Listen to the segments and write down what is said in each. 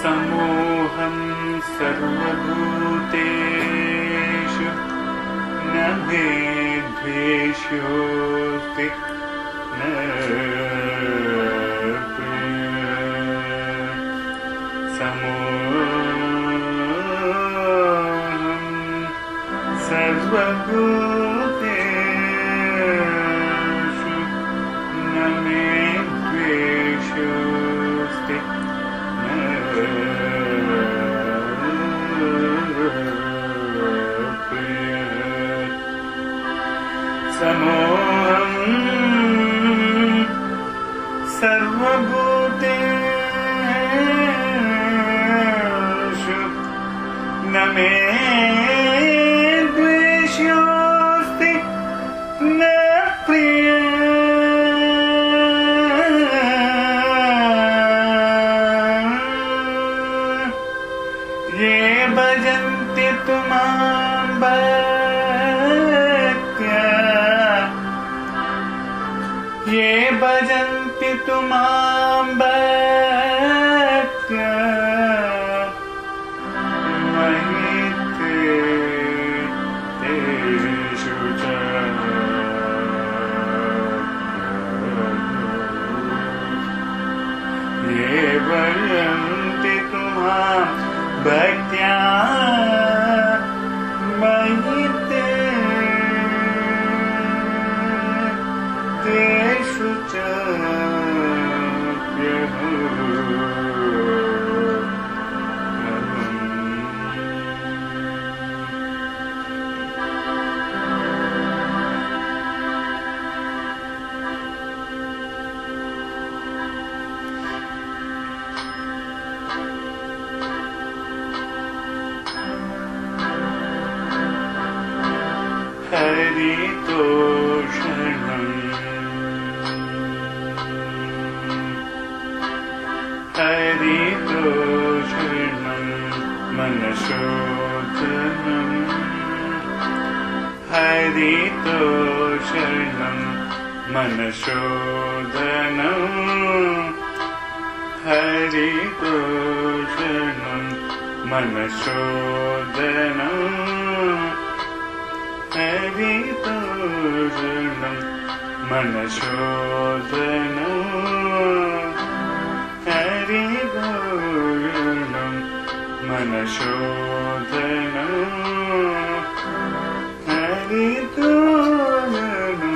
समोहं सर्वभूतेषु न मे द्वेष्योऽस्ति न समोहं सर्वभूतेषु न मे द्वेष्योऽस्ति समोहं सर्वभूतेषु न मे द्वेष्योऽस्ति न प्रिय ये भजन्ति तु मां भक्त्या ये भजन्ति तु मां भक्त्या मयि तेषु च ये भजन्ति तु मां भक्त्या मयि तेषु च हरितोषणं मनशोधनं हरितोषणं मनशोधनं हरितोषणं मनशोधनं हरितोषणं मनशोधनं हरितोषणं मनशोधनं हरितोषणं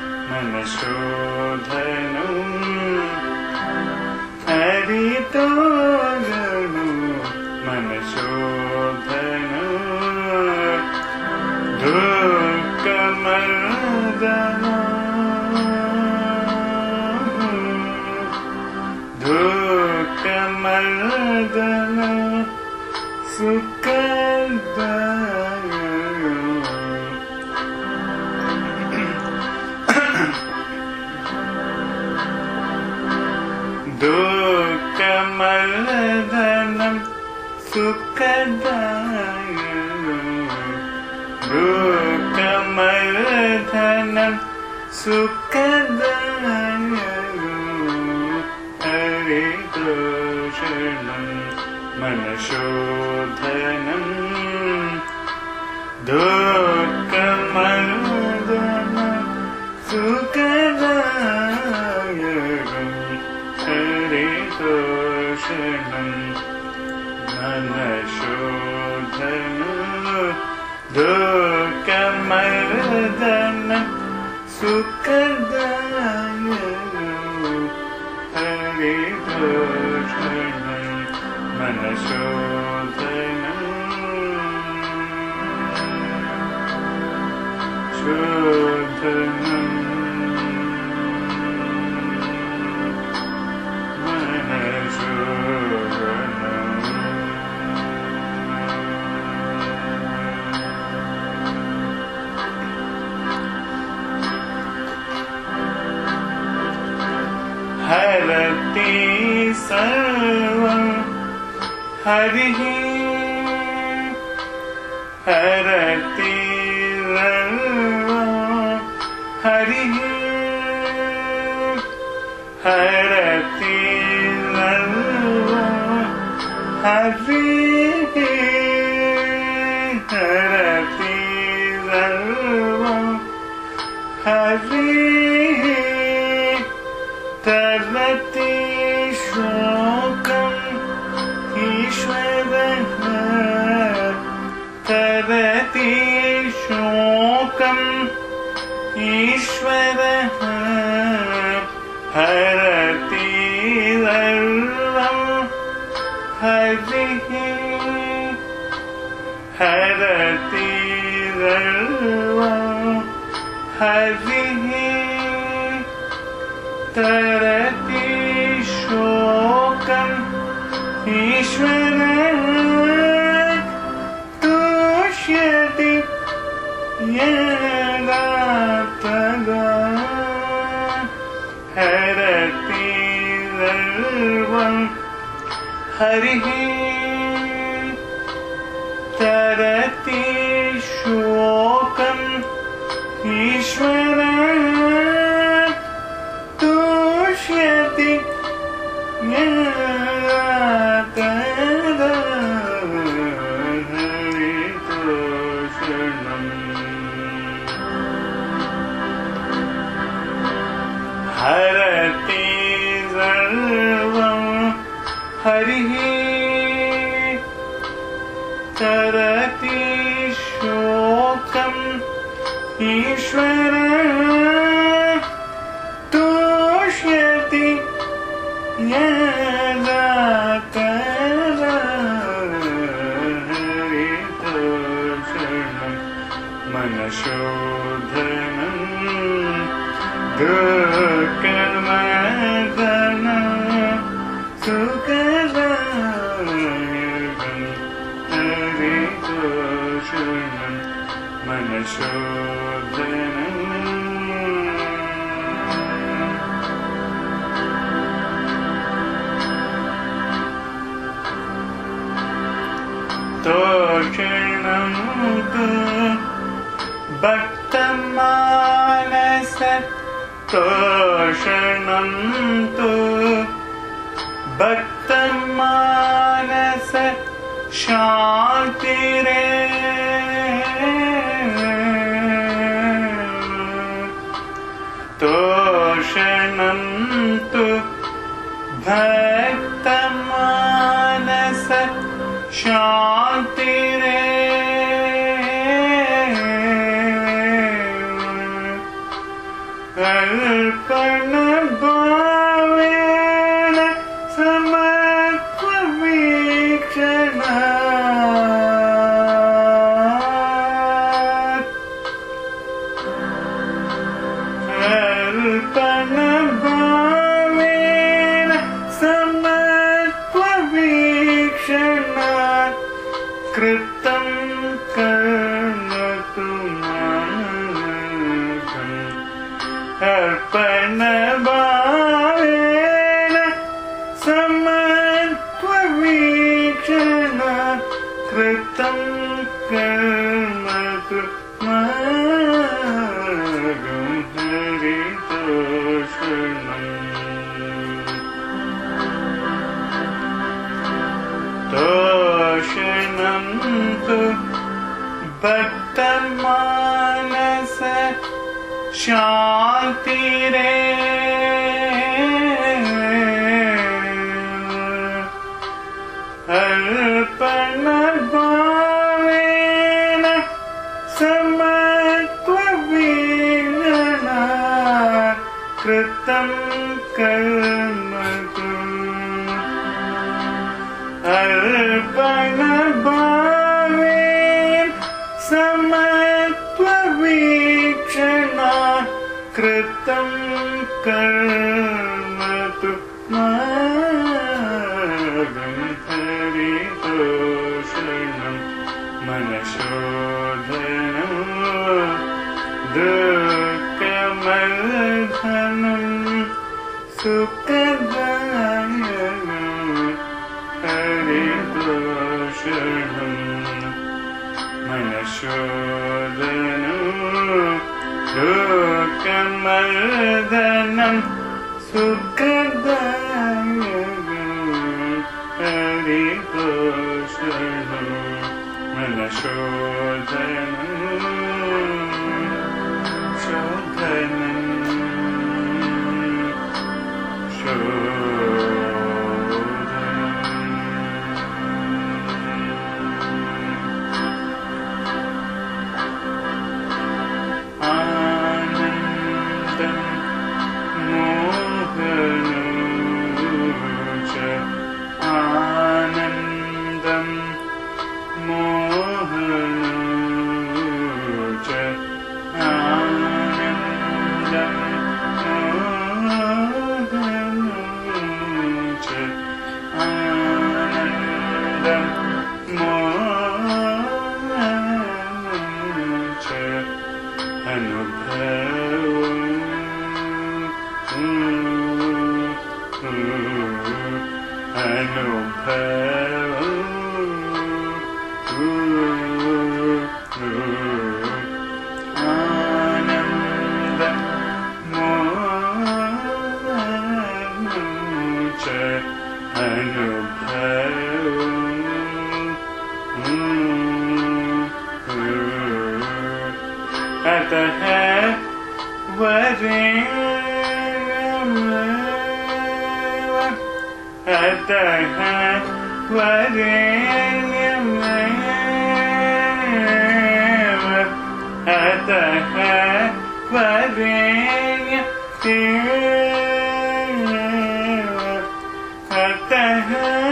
मनशोधनं हरितोषणं मनशोधनं दुःखमर्दनं दुःखमर्दनं सुखदायकं दुःखमर्दनं सुखदायकं दुःखमर्दनं सुखदायकं हरितोषणं मनशोधनं दुःखमर्दनं सुखदायकं हरितोषणं मनशोधनं दुःखमर्दनं सुखदायकं हरितोषणं मनशोधनं शोधनं हरति सर्वं हरिः हरति सर्वं हरिः हरति सर्वं हरिः हरति सर्वं हरिः तरति शोकम् ईश्वरः तरति शोकम् ईश्वरः हरति सर्वं हरिः हरति सर्वं हरिः तरति शोकम् ईश्वरः तुष्यति यदा तदा हरति सर्वं हरिः तरति शोकम् ईश्वरः तुष्यति यदा तदा हरति सर्वं हरिः तरति शोकम् ईश्वरः तुष्यति यदा तदा हरितोषणं मनशोधनं दुःखमर्दनं सुखदायकं हरितोषणं मनशोधनं तोषणं तु भक्तमानस तोषणं तु भक्तमानस शान्तिरे तोषणं तु भक्तमानस शान्तिरे अर्पण भावेन समत्ववीक्षणात् अर्पण भावेन समत्ववीक्षणात् कृतं कर्म तु अर्पण भावेन समत्ववीक्षणात् कृतं कर्म तु मार्गं हरितोषणम् तोषणं तु भक्तमानस शान्तिरे अर्पण भावेन समत्ववीक्षणात् कृतं कर्म तु अर्पण भावेन समत्ववीक्षणात् कृतं कर्म तु मार्गं हरितोषणं मनशोधनं दुःखमर्दनं सुखदायकं हरितोषणं मनशोधनं दुःखमर्दनं सुखदायकं हरितोषणम् आनंद मोच अनुभव अतः वरेण्यमेव अतः वरेण्यमेव अतः वरेण्यमेव अतः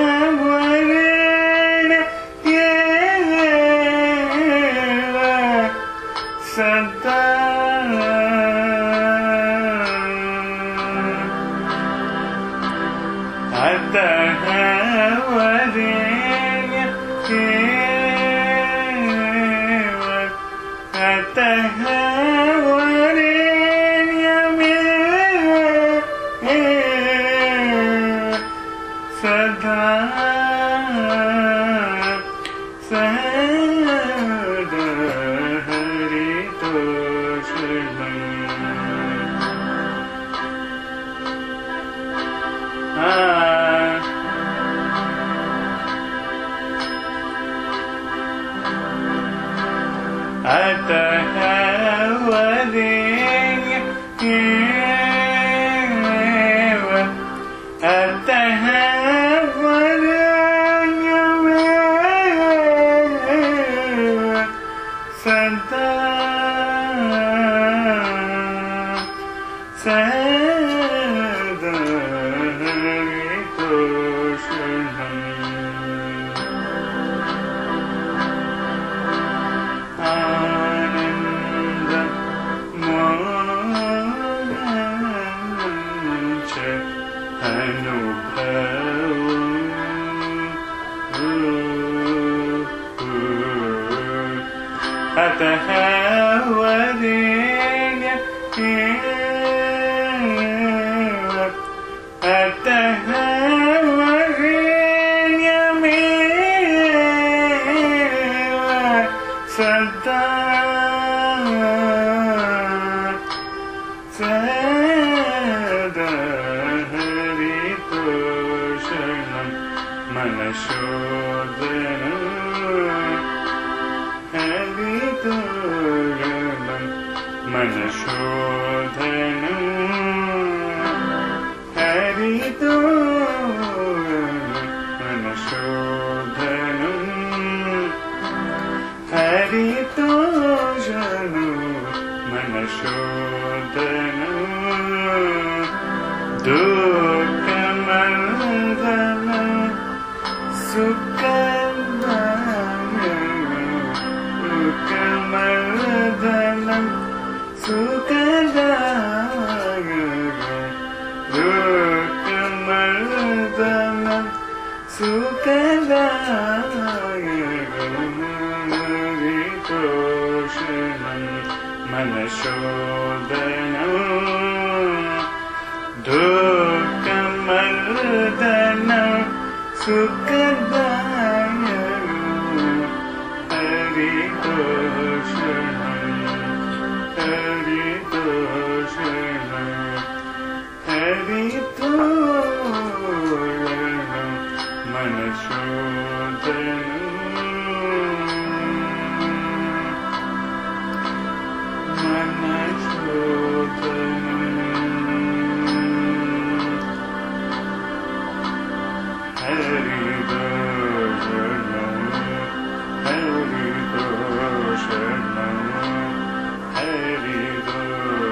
वरेण्यमेव सदा अतः वरेण्यमेव अतः वरेण्यमेव सदा अतः वरेण्यमेव अतः वरेण्यमेव सदा अतः वरेण्यमेव अतः वरेण्यमेव सदा हरितोषणं मनशोदनं हरितोषणं मनशोधनं मनशोधनं हरितोषणं मनशोधनं दुःखमर्दनं सुखमर्दनं दुःखमर्दनं हरितोषणं मनशोधनं दुःखमर्दनं सुखदायकं हरितोषणं मनशोधनं हरितोषणं